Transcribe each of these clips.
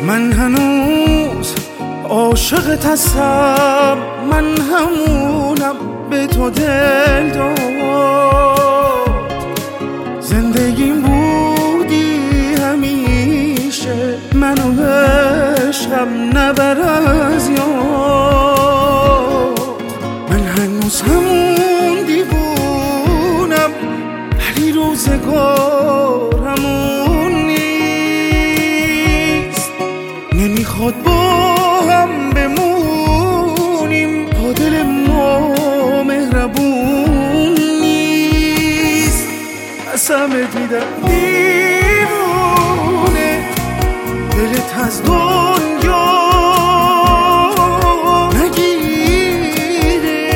من هنوز عاشقت هستم، من همونم به تو دل داد. زندگیم بودی همیشه، منو عشقم نبر از یاد. من هنوز همون دیوونم، ولی روزگار همون نیست. نمیخواد با هم بمونیم، با دل ما مهربون نیست. قسمت میدم دیوونه، دلت از دنیا نگیره.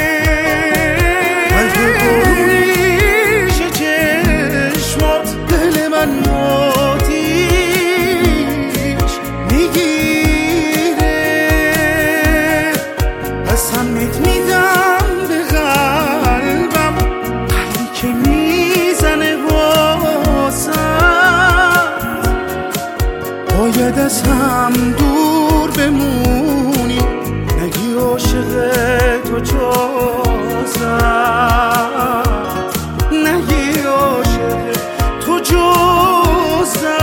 قلب بارونیش چشمات دل من آتیش میگیره. قسمت میدم به قلبم، قلبی که میزنه واسم. باید از هم دور بمونی، نگی عاشق تو جزم، نگی عاشق تو جزم.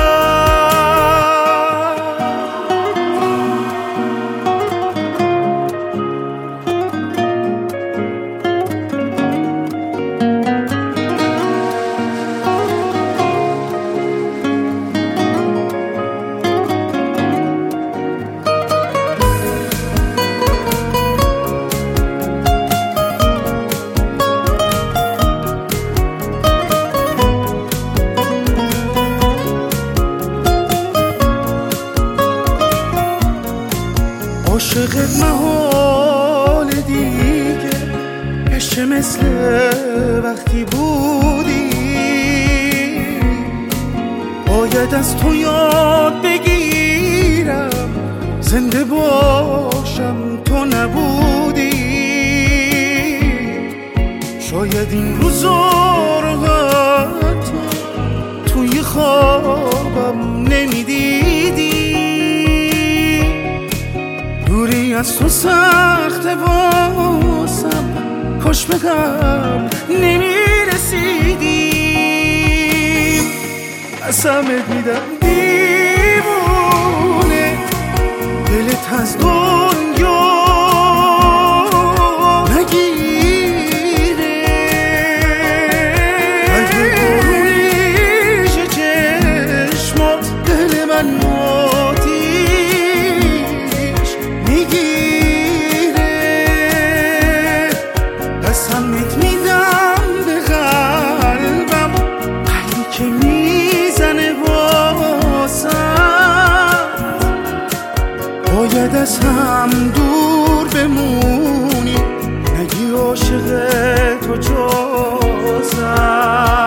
عاشقت محال دیگه بشه مثل وقتی بودی. باید از تو یاد بگیرم، زنده باشم تو نبودی. شاید این روزا رو حتی توی خوابم نمیدیدی. دوری از تو سخته واسم، کاش به هم نمیرسیدیم. قسمت میدم دیوونه، دلت از دنیا نگیره. قلب بارونیش چشمات دل من آتیش میگیره. قسمت میدم به قلبم، قلبی که میزنه واسم. باید از هم دور بمونی، نگی عاشق تو جزم.